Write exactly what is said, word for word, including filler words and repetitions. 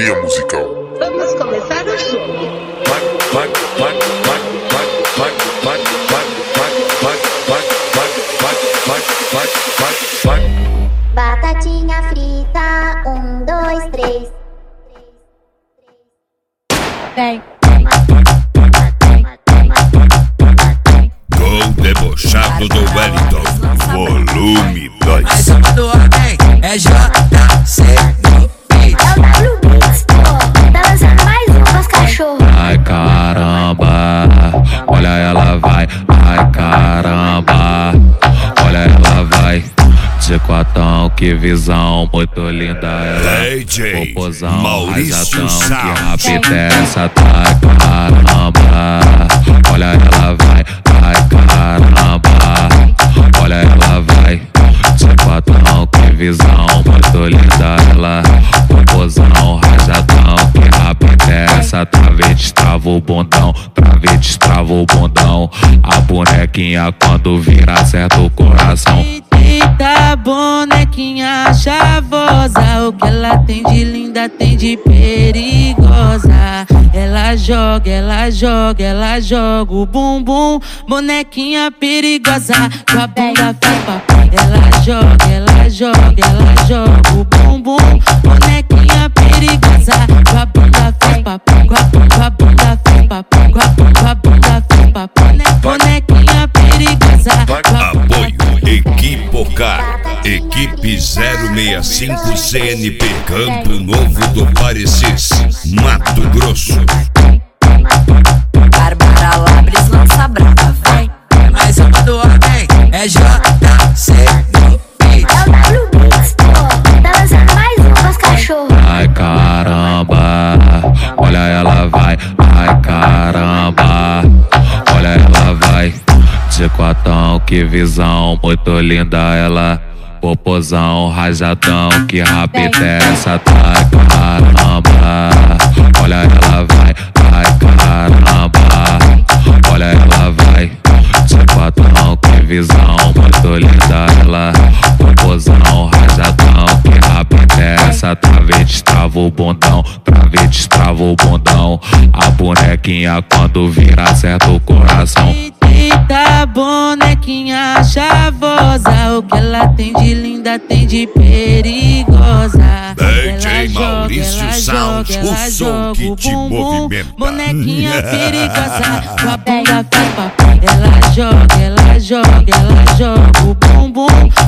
Terapia musical. Vamos começar o jogo. Batatinha frita, um, dois, três. Vem. Gol debochado do Wellington, volume dois. Mas a do ordem é J C no beat. É o W Beats, pô. Tá lançando mais um com os cachorros. Ai caramba, olha ela vai. Ai caramba, olha ela vai. De quatão, que visão, muito linda ela. D J Popozão, Maurício rajadão, que Sound. rapita essa. Ai caramba, olha ela vai. Ai caramba, olha ela vai. De quatão, que visão, muito linda ela. Popozão, rajadão, que rapita essa. Trave, destrava o bundão, trave, destrava o bundão. A bonequinha quando vira acerta o coração. Eita, bonequinha chavosa, o que ela tem de linda, tem de perigosa. Ela joga, ela joga, ela joga o bumbum. Bonequinha perigosa, com a bunda faz papai. Ela joga, ela joga, ela joga o bumbum. Bonequinha perigosa, com a bunda faz papai. Com a bunda, com a bunda faz papai. Com a bunda, com a bunda faz papai. Bonequinha perigosa, com a bunda. Apoio Equipocar, equipe zero seis cinco C N P, Campo Novo do Parecis, Mato Grosso. Bárbara Labres lança brava, vai. Mas a do ordem é J C no beat. É o W Beats, pô. Tá lançando mais um com os cachorros. Ai caramba, olha ela vai. Ai caramba, olha ela vai. De quatão, que visão, muito linda ela. Popozão, rajadão, que rapita essa. Ai caramba, olha ela vai. Ai caramba, olha ela vai. De quatão, que visão, muito linda ela. Popozão, rajadão, que rapita essa. Trave, destrava o bundão, trave, destrava o bundão. A bonequinha quando vira acerta o coração. Eita, bonequinha chavosa, o que ela tem de linda, tem de perigosa. D J Ela joga, Maurício ela Sound, joga, o ela som joga que o te bumbum. movimenta. Bonequinha perigosa, com a bunda faz papai. Ela joga, ela joga, ela joga o bumbum.